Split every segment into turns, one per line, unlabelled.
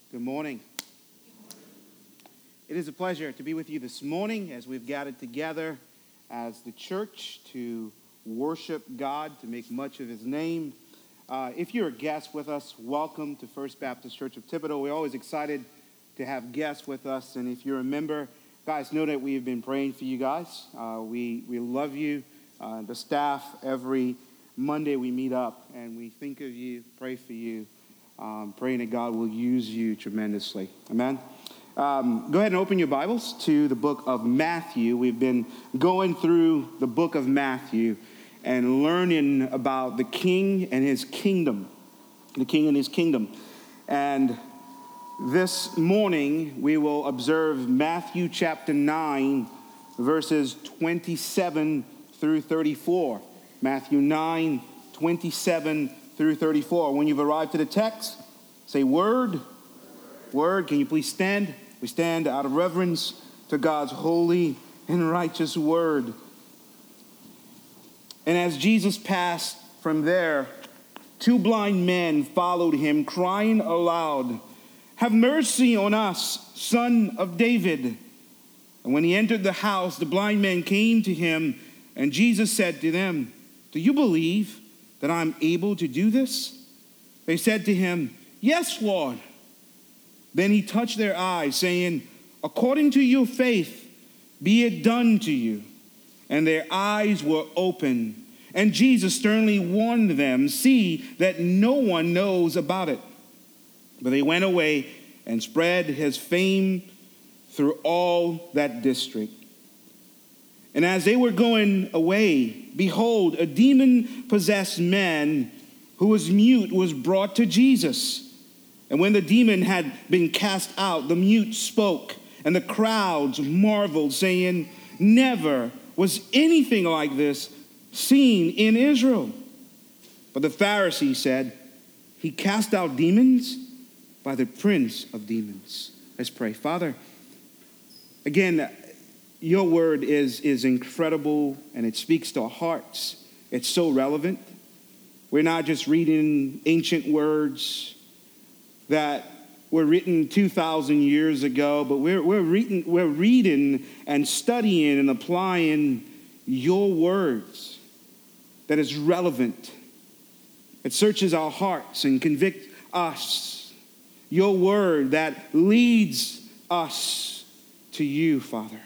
Good morning. It is a pleasure to be with you this morning as we've gathered together as the church to worship God, to make much of his name. If you're a guest with us, welcome to First Baptist Church of Thibodaux. We're always excited to have guests with us. And if you're a member, guys, know that we've been praying for you guys. We love you. The staff, every Monday we meet up and we think of you, pray for you. Praying that God will use you tremendously. Amen. Go ahead and open your Bibles to the book of Matthew. We've been going through the book of Matthew and learning about the king and his kingdom. The king and his kingdom. And this morning we will observe Matthew chapter 9, verses 27 through 34. Matthew 9, 27 through 34. When you've arrived to the text, say word. Word. Can you please stand? We stand out of reverence to God's holy and righteous word. And as Jesus passed from there, two blind men followed him, crying aloud, "Have mercy on us, Son of David." And when he entered the house, the blind men came to him, and Jesus said to them, "Do you believe that I'm able to do this?" They said to him, "Yes, Lord." Then he touched their eyes, saying, "According to your faith, be it done to you." And their eyes were open. And Jesus sternly warned them, "See that no one knows about it." But they went away and spread his fame through all that district. And as they were going away, behold, a demon-possessed man who was mute was brought to Jesus. And when the demon had been cast out, the mute spoke, and the crowds marveled, saying, "Never was anything like this seen in Israel." But the Pharisees said, "He cast out demons by the prince of demons." Let's pray. Father, again, your word is incredible, and it speaks to our hearts. It's so relevant. We're not just reading ancient words that were written 2,000 years ago, but we're reading and studying and applying your words that is relevant. It searches our hearts and convicts us. Your word that leads us to you, Father.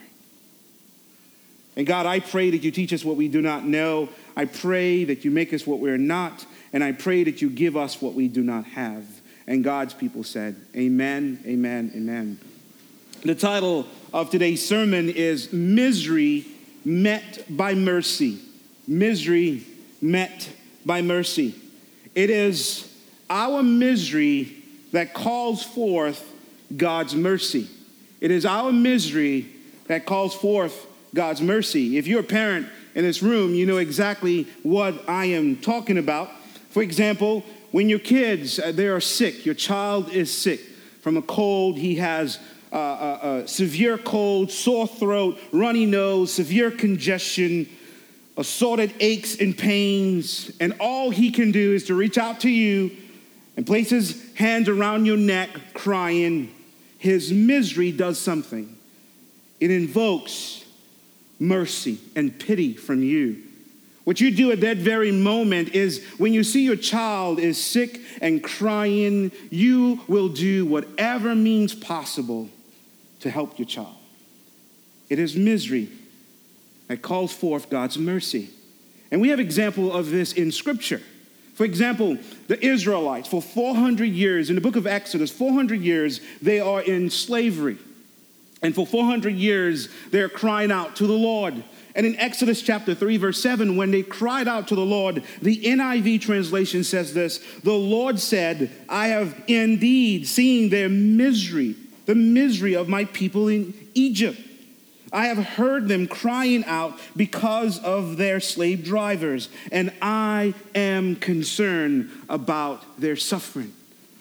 And God, I pray that you teach us what we do not know. I pray that you make us what we're not. And I pray that you give us what we do not have. And God's people said, amen, amen, amen. The title of today's sermon is Misery Met by Mercy. Misery met by mercy. It is our misery that calls forth God's mercy. It is our misery that calls forth God's mercy. If you're a parent in this room, you know exactly what I am talking about. For example, when your kids, they are sick, your child is sick from a cold, he has a severe cold, sore throat, runny nose, severe congestion, assorted aches and pains, and all he can do is to reach out to you and place his hands around your neck crying. His misery does something. It invokes mercy and pity from you. What you do at that very moment is when you see your child is sick and crying, you will do whatever means possible to help your child. It is misery that calls forth God's mercy. And we have example of this in Scripture. For example, the Israelites, for 400 years, in the book of Exodus, 400 years, they are in slavery. And for 400 years, they're crying out to the Lord. And in Exodus chapter 3, verse 7, when they cried out to the Lord, the NIV translation says this: "The Lord said, I have indeed seen their misery, the misery of my people in Egypt. I have heard them crying out because of their slave drivers, and I am concerned about their suffering."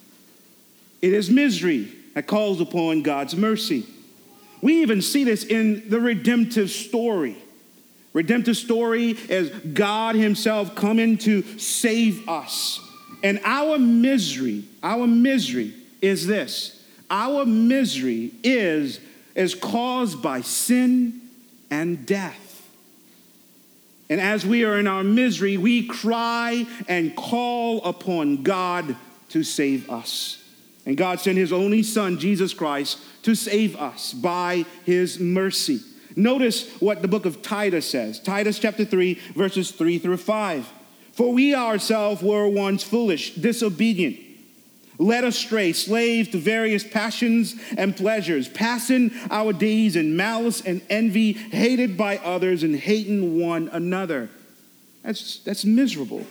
It is misery that calls upon God's mercy. We even see this in the redemptive story. Redemptive story is God himself coming to save us. And our misery is this: our misery is caused by sin and death. And as we are in our misery, we cry and call upon God to save us. And God sent his only Son, Jesus Christ, to save us by his mercy. Notice what the book of Titus says. Titus chapter 3, verses 3 through 5. For we ourselves were once foolish, disobedient, led astray, slaves to various passions and pleasures, passing our days in malice and envy, hated by others and hating one another. That's miserable.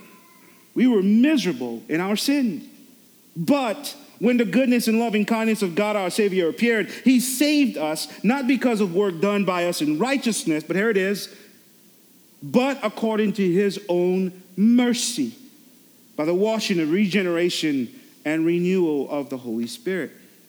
We were miserable in our sins. But when the goodness and loving kindness of God our Savior appeared, he saved us, not because of work done by us in righteousness, but here it is, but according to his own mercy, by the washing of regeneration and renewal of the Holy Spirit.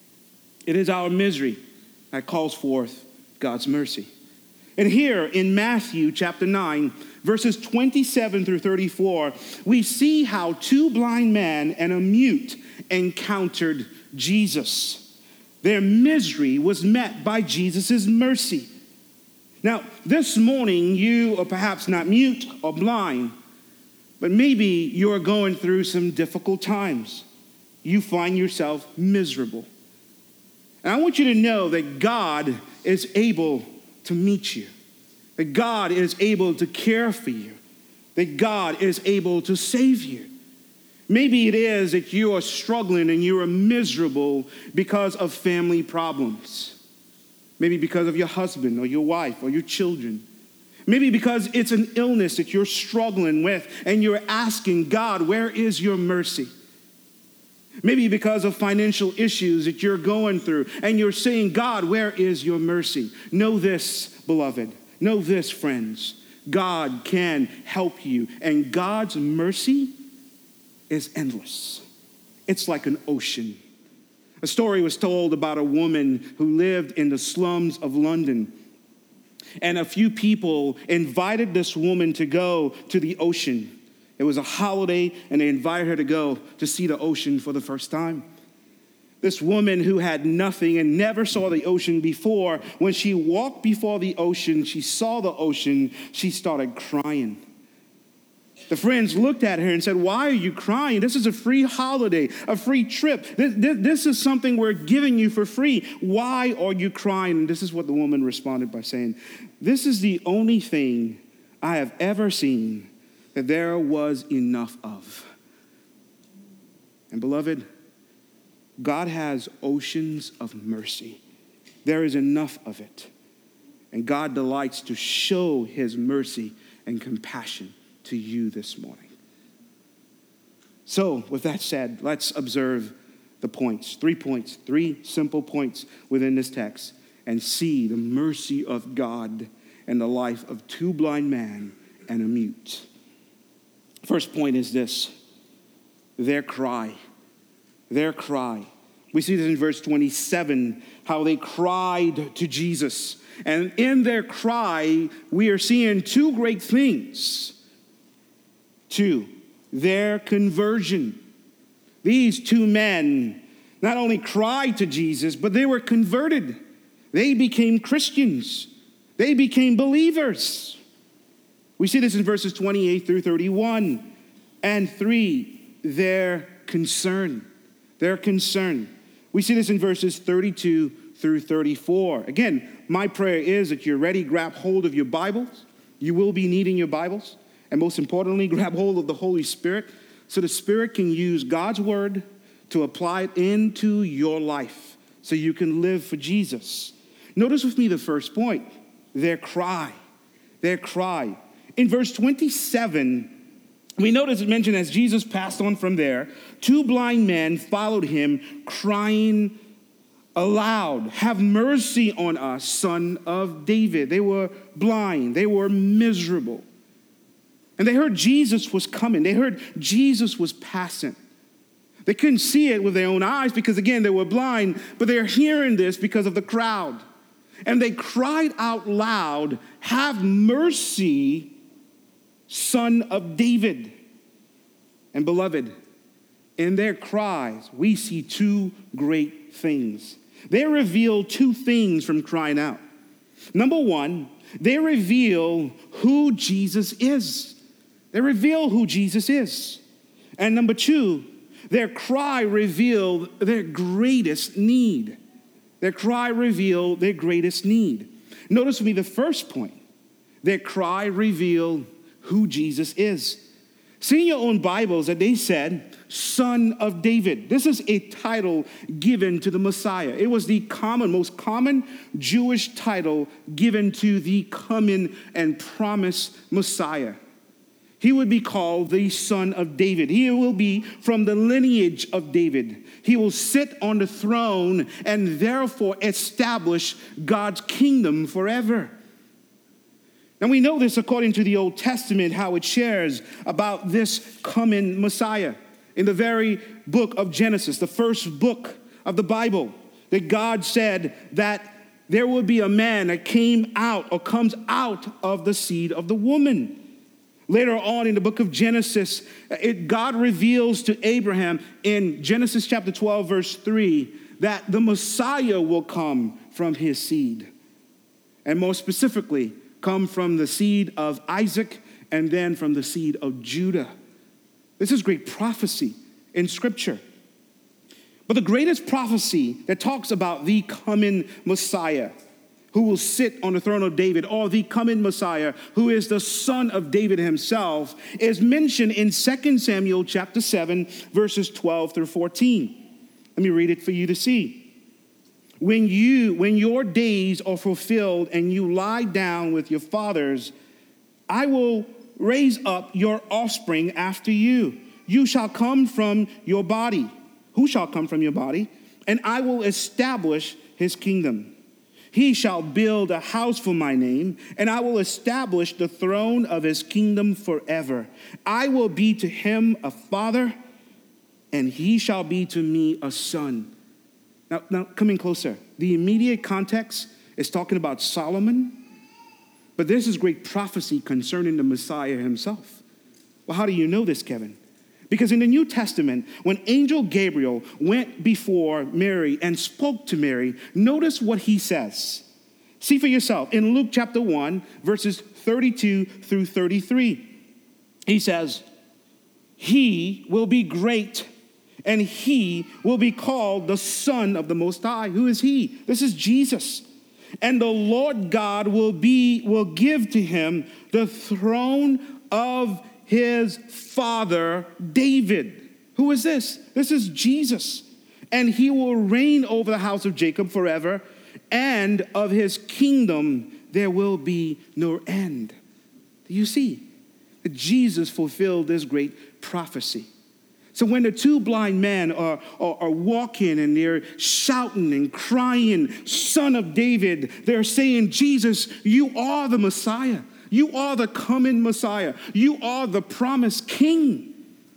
It is our misery that calls forth God's mercy. And here in Matthew chapter 9, verses 27 through 34, we see how two blind men and a mute encountered Jesus. Their misery was met by Jesus' mercy. Now, this morning, you are perhaps not mute or blind, but maybe you are going through some difficult times. You find yourself miserable. And I want you to know that God is able to meet you, that God is able to care for you, that God is able to save you. Maybe it is that you are struggling and you are miserable because of family problems. Maybe because of your husband or your wife or your children. Maybe because it's an illness that you're struggling with and you're asking God, where is your mercy? Maybe because of financial issues that you're going through and you're saying, God, where is your mercy? Know this, beloved. Know this, friends. God can help you. And God's mercy is endless. It's like an ocean. A story was told about a woman who lived in the slums of London. And a few people invited this woman to go to the ocean. It was a holiday, and they invited her to go to see the ocean for the first time. This woman who had nothing and never saw the ocean before, when she walked before the ocean, she saw the ocean, she started crying. The friends looked at her and said, why are you crying? This is a free holiday, a free trip. This is something we're giving you for free. Why are you crying? And this is what the woman responded by saying, this is the only thing I have ever seen that there was enough of. And beloved, God has oceans of mercy. There is enough of it. And God delights to show his mercy and compassion to you this morning. So, with that said, let's observe the points. 3 points, 3 simple points within this text, and see the mercy of God in the life of two blind men and a mute. First point is this: their cry. Their cry. We see this in verse 27, how they cried to Jesus. And in their cry, we are seeing two great things. 2, their conversion. These two men not only cried to Jesus, but they were converted. They became Christians. They became believers. We see this in verses 28 through 31. And 3, their concern. Their concern. We see this in verses 32 through 34. Again, my prayer is that you're ready, grab hold of your Bibles. You will be needing your Bibles. And most importantly, grab hold of the Holy Spirit so the Spirit can use God's word to apply it into your life so you can live for Jesus. Notice with me the first point, their cry. Their cry. In verse 27, we notice it mentioned as Jesus passed on from there, two blind men followed him, crying aloud, have mercy on us, Son of David. They were blind. They were miserable. And they heard Jesus was coming. They heard Jesus was passing. They couldn't see it with their own eyes because, again, they were blind, but they're hearing this because of the crowd. And they cried out loud, have mercy, Son of David. And beloved, in their cries, we see two great things. They reveal two things from crying out. Number one, they reveal who Jesus is. They reveal who Jesus is. And number two, their cry revealed their greatest need. Their cry revealed their greatest need. Notice with me the first point. Their cry revealed who Jesus is. See in your own Bibles that they said, Son of David. This is a title given to the Messiah. It was the most common Jewish title given to the coming and promised Messiah. He would be called the Son of David. He will be from the lineage of David. He will sit on the throne and therefore establish God's kingdom forever. And we know this according to the Old Testament, how it shares about this coming Messiah. In the very book of Genesis, the first book of the Bible, that God said that there would be a man that came out or comes out of the seed of the woman. Later on in the book of Genesis, God reveals to Abraham in Genesis chapter 12, verse 3, that the Messiah will come from his seed. And more specifically, come from the seed of Isaac and then from the seed of Judah. This is great prophecy in Scripture. But the greatest prophecy that talks about the coming Messiah who will sit on the throne of David, or the coming Messiah who is the Son of David himself, is mentioned in 2 Samuel chapter 7, verses 12 through 14. Let me read it for you to see. When your days are fulfilled and you lie down with your fathers, I will raise up your offspring after you. You shall come from your body. Who shall come from your body? And I will establish his kingdom. He shall build a house for my name, and I will establish the throne of his kingdom forever. I will be to him a father, and he shall be to me a son. Now, coming closer, the immediate context is talking about Solomon, but this is great prophecy concerning the Messiah himself. Well, how do you know this, Kevin? Because in the New Testament, when angel Gabriel went before Mary and spoke to Mary, notice what he says. See for yourself in Luke chapter 1, verses 32 through 33. He says, he will be great, and he will be called the Son of the Most High. Who is he? This is Jesus. And the Lord God will give to him the throne of his father David. Who is this? This is Jesus. And he will reign over the house of Jacob forever, and of his kingdom there will be no end. Do you see? Jesus fulfilled this great prophecy. So when the two blind men are walking and they're shouting and crying, Son of David, they're saying, Jesus, you are the Messiah. You are the coming Messiah. You are the promised King.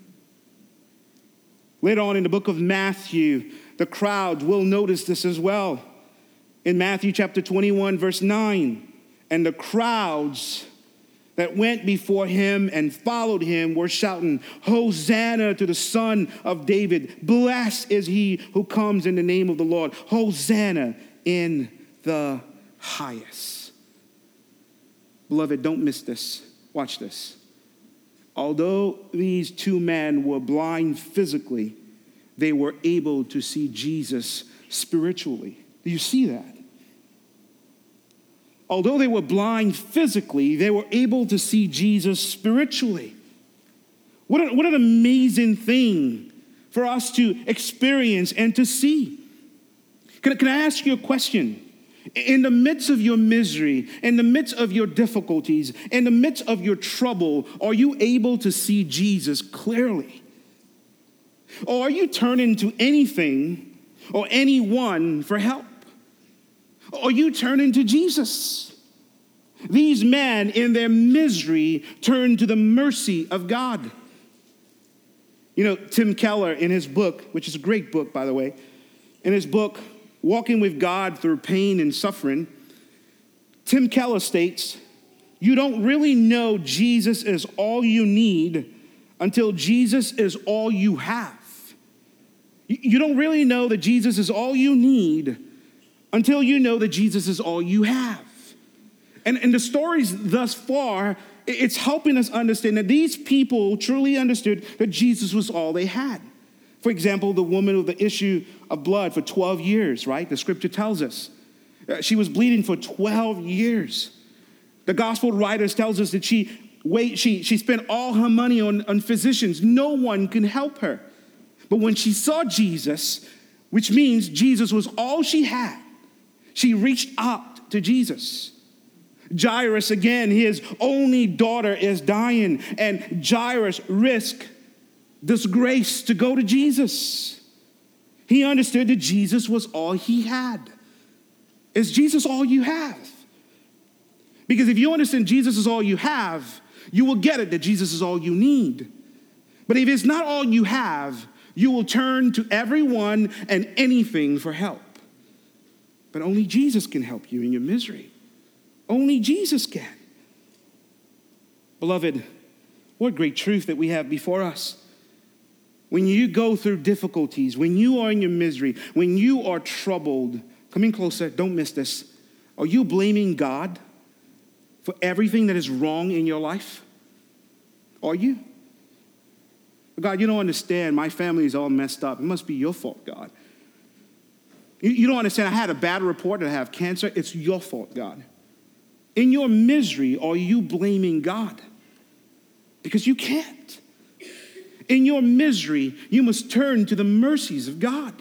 Later on in the book of Matthew, the crowd will notice this as well. In Matthew chapter 21, verse 9, and the crowds that went before him and followed him were shouting, Hosanna to the Son of David. Blessed is he who comes in the name of the Lord. Hosanna in the highest. Beloved, don't miss this. Watch this. Although these two men were blind physically, they were able to see Jesus spiritually. Do you see that? Although they were blind physically, they were able to see Jesus spiritually. What an amazing thing for us to experience and to see. Can I ask you a question? In the midst of your misery, in the midst of your difficulties, in the midst of your trouble, are you able to see Jesus clearly? Or are you turning to anything or anyone for help? Or you turning to Jesus? These men in their misery turned to the mercy of God. You know, Tim Keller in his book, which is a great book, by the way, in his book, Walking with God Through Pain and Suffering, Tim Keller states, you don't really know Jesus is all you need until Jesus is all you have. You don't really know that Jesus is all you need until you know that Jesus is all you have. And the stories thus far, it's helping us understand that these people truly understood that Jesus was all they had. For example, the woman with the issue of blood for 12 years, right? The scripture tells us. She was bleeding for 12 years. The gospel writers tells us that she spent all her money on physicians. No one can help her. But when she saw Jesus, which means Jesus was all she had, she reached out to Jesus. Jairus, again, his only daughter is dying, and Jairus risked disgrace to go to Jesus. He understood that Jesus was all he had. Is Jesus all you have? Because if you understand Jesus is all you have, you will get it that Jesus is all you need. But if it's not all you have, you will turn to everyone and anything for help. But only Jesus can help you in your misery. Only Jesus can. Beloved, what great truth that we have before us. When you go through difficulties, when you are in your misery, when you are troubled, come in closer, don't miss this. Are you blaming God for everything that is wrong in your life? Are you? God, you don't understand. My family is all messed up. It must be your fault, God. You don't understand. I had a bad report that I have cancer. It's your fault, God. In your misery, are you blaming God? Because you can't. In your misery, you must turn to the mercies of God.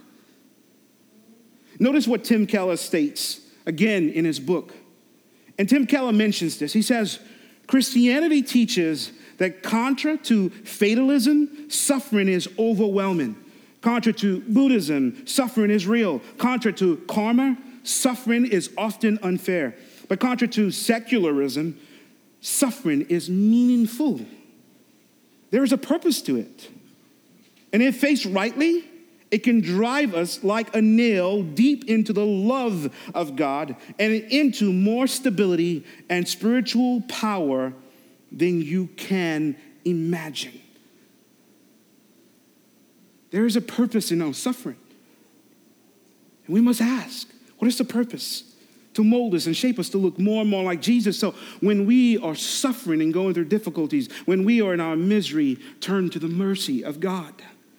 Notice what Tim Keller states again in his book. And Tim Keller mentions this. He says, Christianity teaches that contra to fatalism, suffering is overwhelming. Contra to Buddhism, suffering is real. Contra to karma, suffering is often unfair. But contra to secularism, suffering is meaningful. There is a purpose to it. And if faced rightly, it can drive us like a nail deep into the love of God and into more stability and spiritual power than you can imagine. There is a purpose in our suffering. And we must ask, what is the purpose? To mold us and shape us to look more and more like Jesus. So when we are suffering and going through difficulties, when we are in our misery, turn to the mercy of God.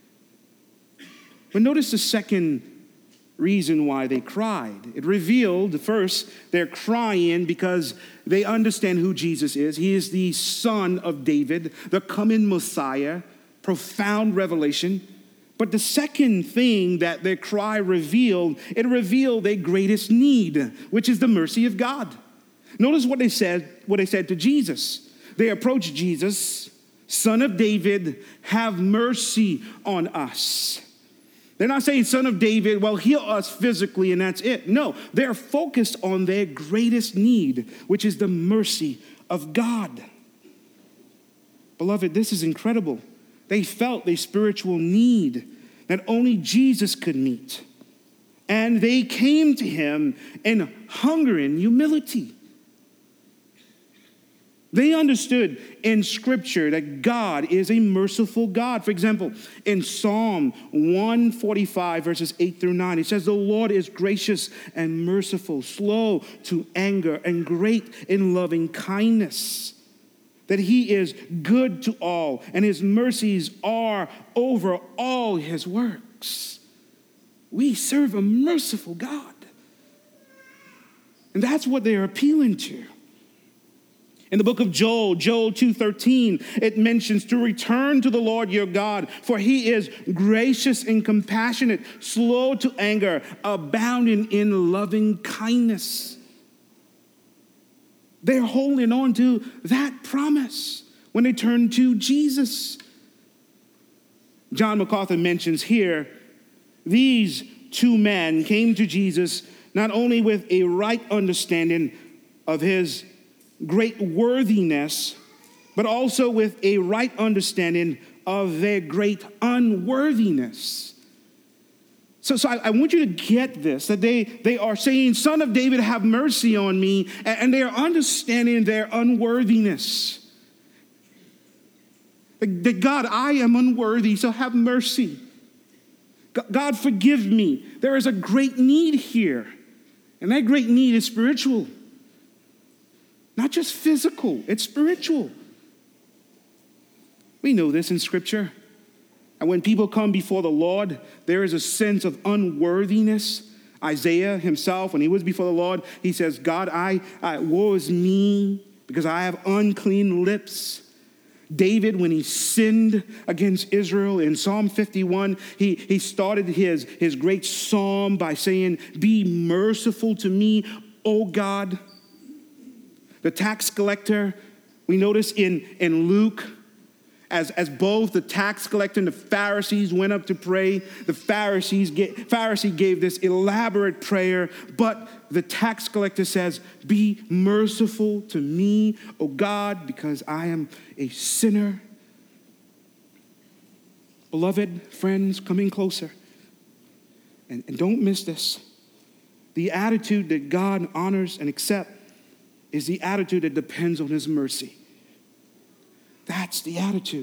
But notice the second reason why they cried. It revealed, first, they're crying because they understand who Jesus is. He is the Son of David, the coming Messiah, profound revelation. But the second thing that their cry revealed, it revealed their greatest need, which is the mercy of God. Notice what they said to Jesus. They approached Jesus, Son of David, have mercy on us. They're not saying, Son of David, well, heal us physically and that's it. No, they're focused on their greatest need, which is the mercy of God. Beloved, this is incredible. They felt a spiritual need that only Jesus could meet. And they came to him in hunger and humility. They understood in Scripture that God is a merciful God. For example, in Psalm 145, verses 8 through 9, it says, the Lord is gracious and merciful, slow to anger, and great in loving kindness. That he is good to all, and his mercies are over all his works. We serve a merciful God. And that's what they're appealing to. In the book of Joel 2:13, it mentions to return to the Lord your God, for he is gracious and compassionate, slow to anger, abounding in loving kindness. They're holding on to that promise when they turn to Jesus. John MacArthur mentions here, these two men came to Jesus not only with a right understanding of his great worthiness, but also with a right understanding of their great unworthiness. So I want you to get this, that they are saying, Son of David, have mercy on me, and they are understanding their unworthiness. That God, I am unworthy, so have mercy. God, forgive me. There is a great need here. And that great need is spiritual. Not just physical, it's spiritual. We know this in Scripture. And when people come before the Lord, there is a sense of unworthiness. Isaiah himself, when he was before the Lord, he says, God, woe is me, because I have unclean lips. David, when he sinned against Israel in Psalm 51, he started his great psalm by saying, be merciful to me, O God. The tax collector, we notice in Luke, as both the tax collector and the Pharisees went up to pray, the Pharisee gave this elaborate prayer, but the tax collector says, be merciful to me, O God, because I am a sinner. Beloved friends, coming closer, and don't miss this. The attitude that God honors and accepts is the attitude that depends on his mercy. That's the attitude.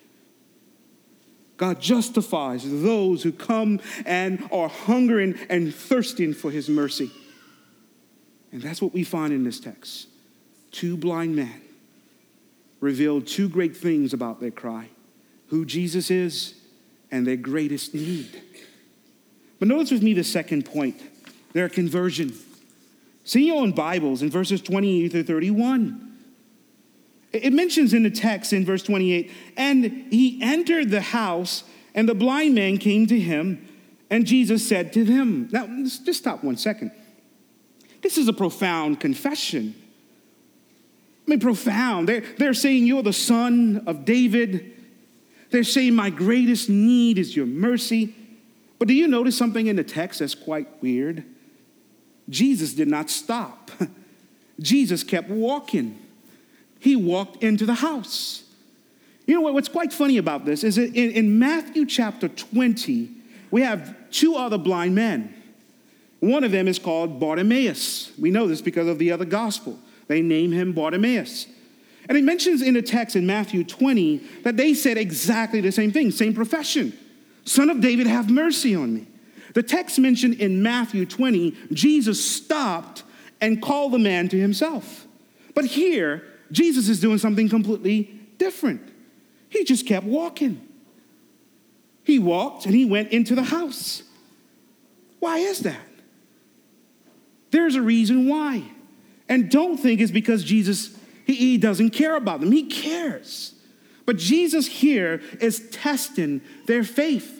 God justifies those who come and are hungering and thirsting for his mercy. And that's what we find in this text. Two blind men revealed two great things about their cry: who Jesus is and their greatest need. But notice with me the second point, their conversion. See your own Bibles in verses 28 through 31. It mentions in the text in verse 28, and he entered the house, and the blind man came to him, and Jesus said to them. Now, just stop 1 second. This is a profound confession. I mean, profound. They're saying you're the son of David. They're saying my greatest need is your mercy. But do you notice something in the text that's quite weird? Jesus did not stop. Jesus kept walking. He walked into the house. You know what's quite funny about this is that in Matthew chapter 20, we have two other blind men. One of them is called Bartimaeus. We know this because of the other gospel. They name him Bartimaeus. And it mentions in the text in Matthew 20 that they said exactly the same thing, same profession. Son of David, have mercy on me. The text mentioned in Matthew 20, Jesus stopped and called the man to himself. But here, Jesus is doing something completely different. He just kept walking. He walked and he went into the house. Why is that? There's a reason why. And don't think it's because Jesus, he doesn't care about them. He cares. But Jesus here is testing their faith.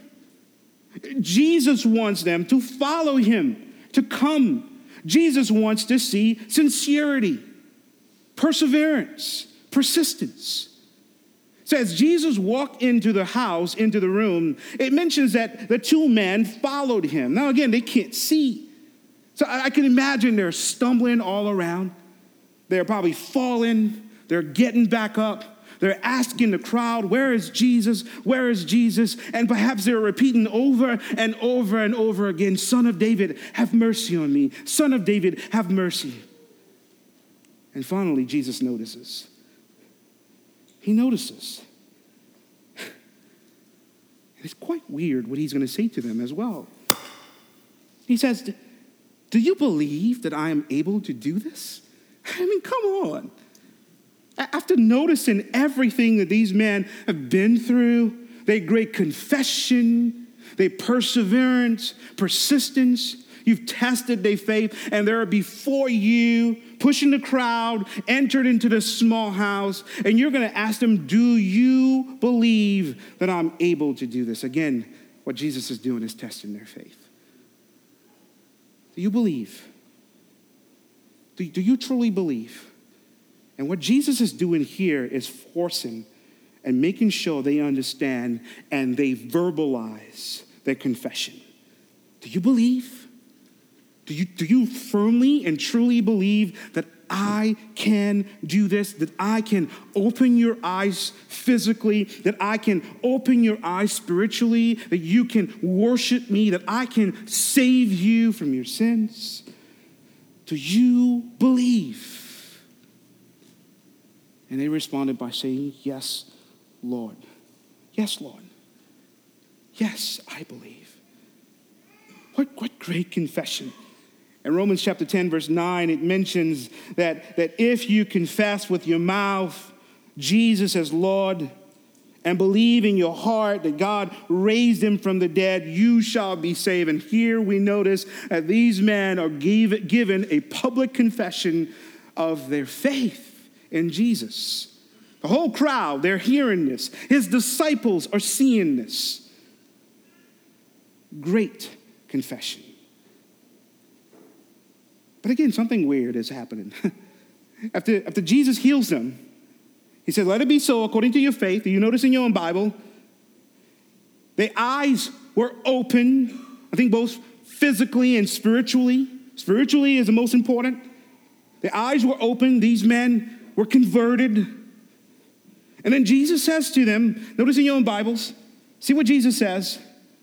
Jesus wants them to follow him, to come. Jesus wants to see sincerity, perseverance, persistence. So as Jesus walked into the house, into the room, it mentions that the two men followed him. Now again, they can't see. So I can imagine they're stumbling all around. They're probably falling. They're getting back up. They're asking the crowd, where is Jesus? Where is Jesus? And perhaps they're repeating over and over and over again, Son of David, have mercy on me. Son of David, have mercy. And finally, Jesus notices. He notices. It's quite weird what he's going to say to them as well. He says, do you believe that I am able to do this? I mean, come on. After noticing everything that these men have been through, their great confession, their perseverance, persistence, you've tested their faith, and they're before you, pushing the crowd, entered into this small house, and you're going to ask them, do you believe that I'm able to do this? Again, what Jesus is doing is testing their faith. Do you believe? Do you truly believe? And what Jesus is doing here is forcing and making sure they understand and they verbalize their confession. Do you believe? Do you firmly and truly believe that I can do this, that I can open your eyes physically, that I can open your eyes spiritually, that you can worship me, that I can save you from your sins? Do you believe? And they responded by saying, yes, Lord. Yes, Lord. Yes, I believe. What great confession. In Romans chapter 10, verse 9, it mentions that if you confess with your mouth Jesus as Lord and believe in your heart that God raised him from the dead, you shall be saved. And here we notice that these men are given a public confession of their faith in Jesus. The whole crowd, they're hearing this. His disciples are seeing this. Great confession. But again, something weird is happening. After Jesus heals them, he said, let it be so according to your faith. Do you notice in your own Bible? Their eyes were open, I think both physically and spiritually. Spiritually is the most important. Their eyes were open. These men were converted. And then Jesus says to them, notice in your own Bibles, see what Jesus says.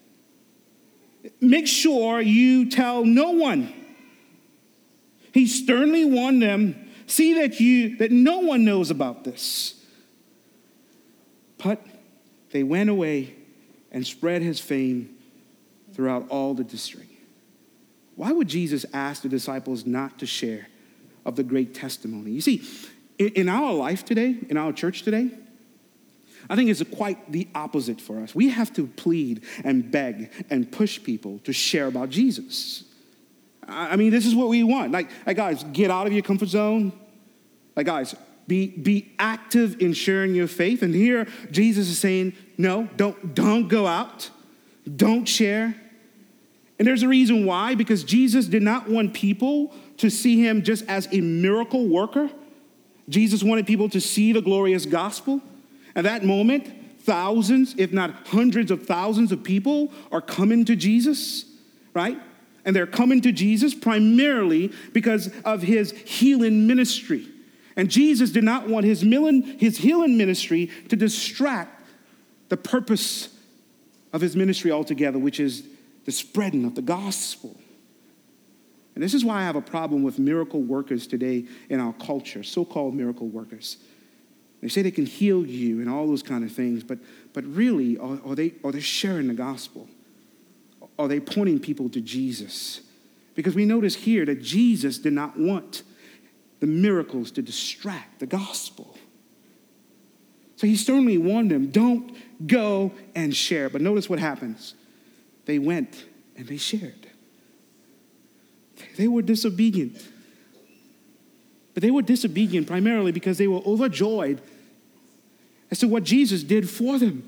Make sure you tell no one. He sternly warned them, see that no one knows about this. But they went away and spread his fame throughout all the district. Why would Jesus ask the disciples not to share of the great testimony? You see, in our life today, in our church today, I think it's quite the opposite for us. We have to plead and beg and push people to share about Jesus. I mean, this is what we want. Like guys, get out of your comfort zone. Like, guys, be active in sharing your faith. And here, Jesus is saying, no, don't go out. Don't share. And there's a reason why, because Jesus did not want people to see him just as a miracle worker. Jesus wanted people to see the glorious gospel. At that moment, thousands, if not hundreds of thousands of people are coming to Jesus, right? And they're coming to Jesus primarily because of his healing ministry. And Jesus did not want his healing ministry to distract the purpose of his ministry altogether, which is the spreading of the gospel. And this is why I have a problem with miracle workers today in our culture, so-called miracle workers. They say they can heal you and all those kind of things, but really, are they sharing the gospel? Are they pointing people to Jesus? Because we notice here that Jesus did not want the miracles to distract the gospel. So he sternly warned them, don't go and share. But notice what happens. They went and they shared. They were disobedient. But they were disobedient primarily because they were overjoyed as to what Jesus did for them.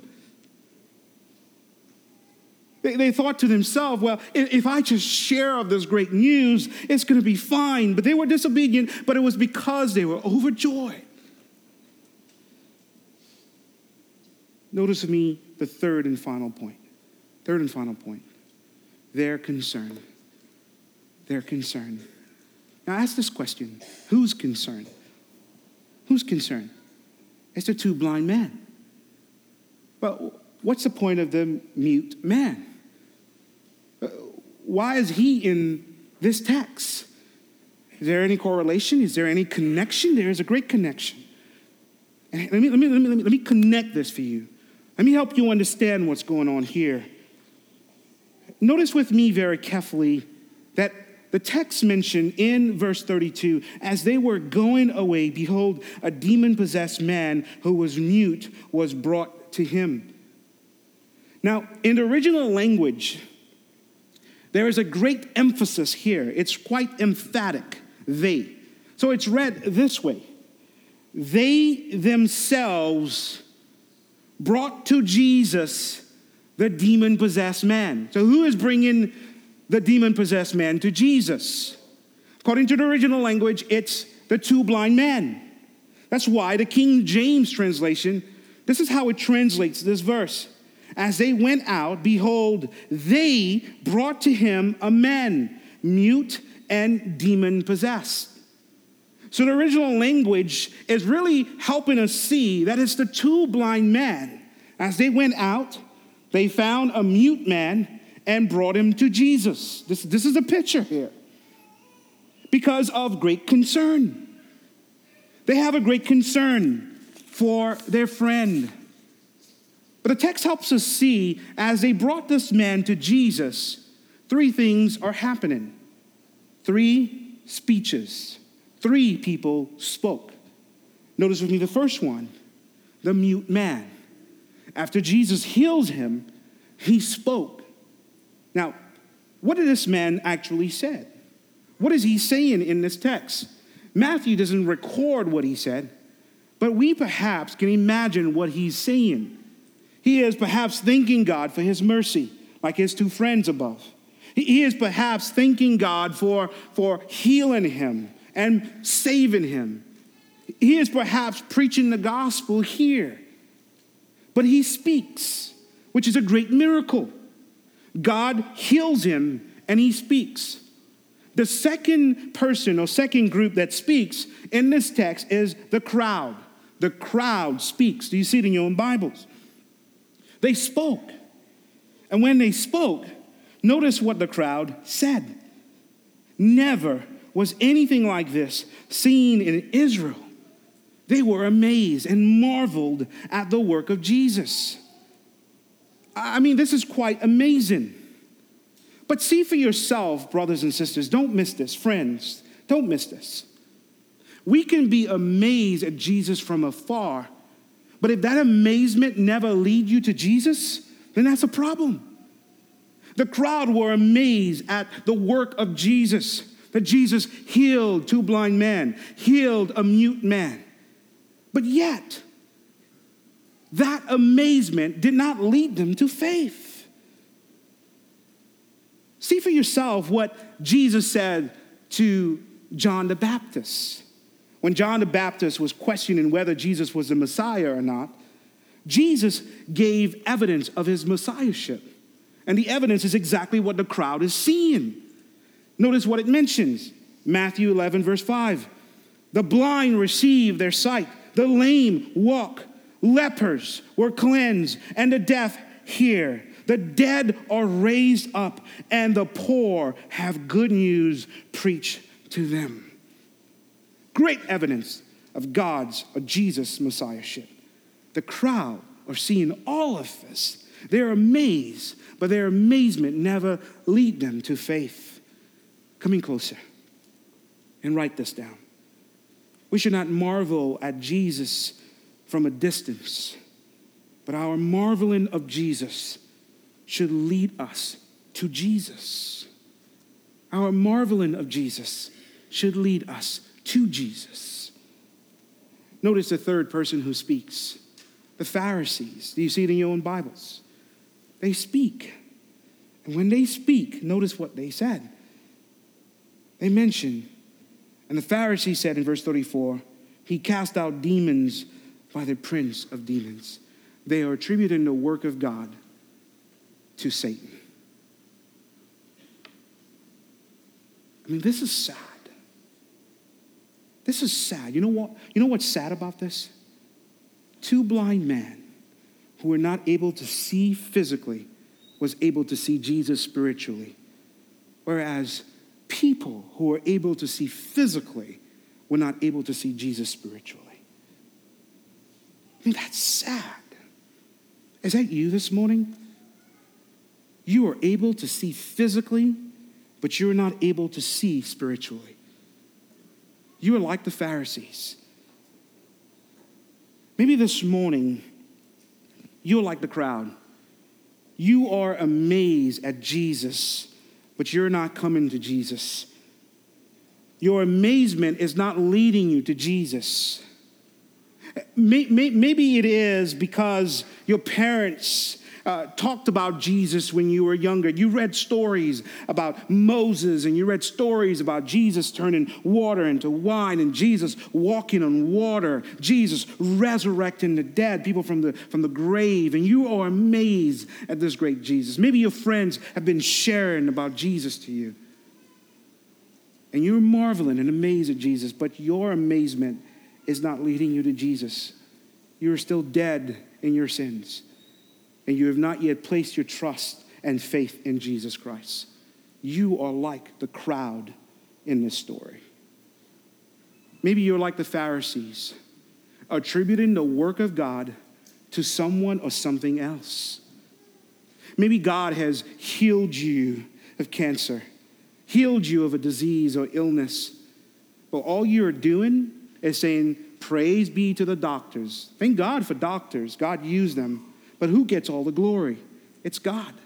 They thought to themselves, well, if I just share of this great news, it's going to be fine. But they were disobedient, but it was because they were overjoyed. Notice with me the third and final point. Third and final point. Their concern. Their concern. Now ask this question. Whose concern? Whose concern? It's the two blind men. But what's the point of the mute man? Why is he in this text? Is there any correlation? Is there any connection? There is a great connection. And let me connect this for you. Let me help you understand what's going on here. Notice with me very carefully that the text mentioned in verse 32, as they were going away, behold, a demon-possessed man who was mute was brought to him. Now, in the original language, there is a great emphasis here. It's quite emphatic, they. So it's read this way. They themselves brought to Jesus the demon-possessed man. So who is bringing the demon-possessed man to Jesus? According to the original language, it's the two blind men. That's why the King James translation, this is how it translates this verse. As they went out, behold, they brought to him a man, mute and demon-possessed. So the original language is really helping us see that it's the two blind men. As they went out, they found a mute man and brought him to Jesus. This is a picture here. Because of great concern. They have a great concern for their friend. But the text helps us see, as they brought this man to Jesus, three things are happening. Three speeches. Three people spoke. Notice with me the first one, the mute man. After Jesus heals him, he spoke. Now, what did this man actually say? What is he saying in this text? Matthew doesn't record what he said, but we perhaps can imagine what he's saying. He is perhaps thanking God for his mercy, like his two friends above. He is perhaps thanking God for healing him and saving him. He is perhaps preaching the gospel here. But he speaks, which is a great miracle. God heals him and he speaks. The second person or second group that speaks in this text is the crowd. The crowd speaks. Do you see it in your own Bibles? They spoke. And when they spoke, notice what the crowd said. Never was anything like this seen in Israel. They were amazed and marveled at the work of Jesus. I mean, this is quite amazing. But see for yourself, brothers and sisters, don't miss this. Friends, don't miss this. We can be amazed at Jesus from afar, but if that amazement never leads you to Jesus, then that's a problem. The crowd were amazed at the work of Jesus, that Jesus healed two blind men, healed a mute man. But yet, that amazement did not lead them to faith. See for yourself what Jesus said to John the Baptist. When John the Baptist was questioning whether Jesus was the Messiah or not, Jesus gave evidence of his messiahship. And the evidence is exactly what the crowd is seeing. Notice what it mentions. Matthew 11, verse 5. The blind receive their sight. The lame walk. Lepers were cleansed. And the deaf hear. The dead are raised up. And the poor have good news preached to them. Great evidence of God's or Jesus' messiahship. The crowd are seeing all of this. They're amazed, but their amazement never lead them to faith. Coming closer and write this down. We should not marvel at Jesus from a distance, but our marveling of Jesus should lead us to Jesus. Our marveling of Jesus should lead us to Jesus. Notice the third person who speaks. The Pharisees. Do you see it in your own Bibles? They speak. And when they speak, notice what they said. They mention, and the Pharisee said in verse 34, he cast out demons by the prince of demons. They are attributing the work of God to Satan. I mean, this is sad. This is sad. You know what? You know what's sad about this? Two blind men who were not able to see physically was able to see Jesus spiritually. Whereas people who were able to see physically were not able to see Jesus spiritually. I mean, that's sad. Is that you this morning? You are able to see physically, but you're not able to see spiritually. You are like the Pharisees. Maybe this morning, you're like the crowd. You are amazed at Jesus, but you're not coming to Jesus. Your amazement is not leading you to Jesus. Maybe it is because your parents talked about Jesus when you were younger. You read stories about Moses, and you read stories about Jesus turning water into wine, and Jesus walking on water, Jesus resurrecting the dead, people from the grave, and you are amazed at this great Jesus. Maybe your friends have been sharing about Jesus to you, and you're marveling and amazed at Jesus, but your amazement is not leading you to Jesus. You are still dead in your sins. And you have not yet placed your trust and faith in Jesus Christ. You are like the crowd in this story. Maybe you're like the Pharisees, attributing the work of God to someone or something else. Maybe God has healed you of cancer, healed you of a disease or illness. But all you're doing is saying, praise be to the doctors. Thank God for doctors. God used them. But who gets all the glory? It's God.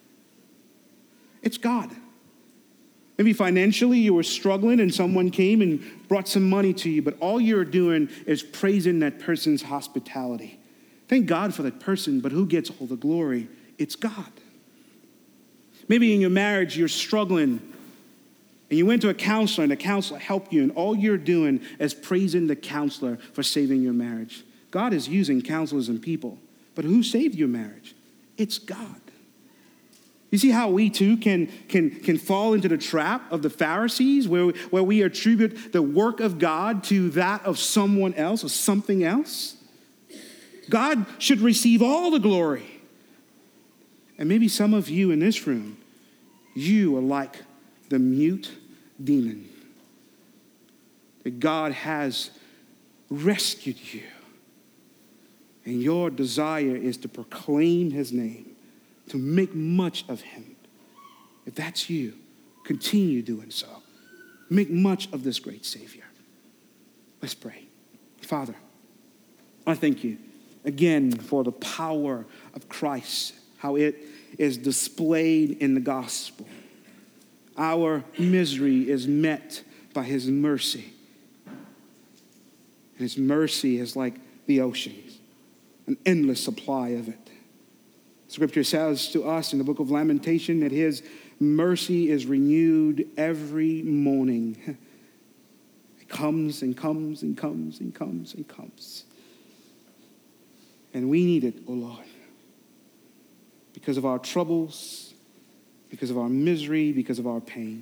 It's God. Maybe financially you were struggling and someone came and brought some money to you, but all you're doing is praising that person's hospitality. Thank God for that person, but who gets all the glory? It's God. Maybe in your marriage you're struggling and you went to a counselor and the counselor helped you, and all you're doing is praising the counselor for saving your marriage. God is using counselors and people, but who saved your marriage? It's God. You see how we too can fall into the trap of the Pharisees where we attribute the work of God to that of someone else or something else? God should receive all the glory. And maybe some of you in this room, you are like the mute demon. That God has rescued you. And your desire is to proclaim his name, to make much of him. If that's you, continue doing so. Make much of this great Savior. Let's pray. Father, I thank you again for the power of Christ, how it is displayed in the gospel. Our misery is met by his mercy. And his mercy is like the oceans, an endless supply of it. Scripture says to us in the book of Lamentation that his mercy is renewed every morning. It comes and comes and comes and comes and comes. And we need it, O Lord, because of our troubles, because of our misery, because of our pain.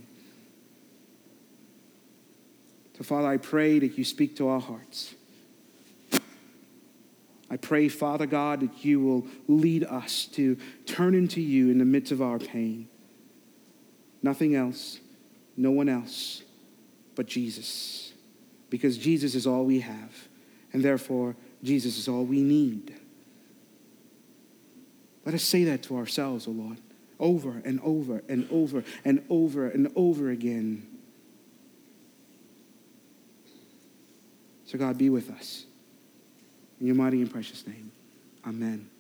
So, Father, I pray that you speak to our hearts. I pray, Father God, that you will lead us to turn into you in the midst of our pain. Nothing else, no one else but Jesus. Because Jesus is all we have, and therefore Jesus is all we need. Let us say that to ourselves, O Lord, over and over and over and over and over again. So God, be with us. In your mighty and precious name, amen.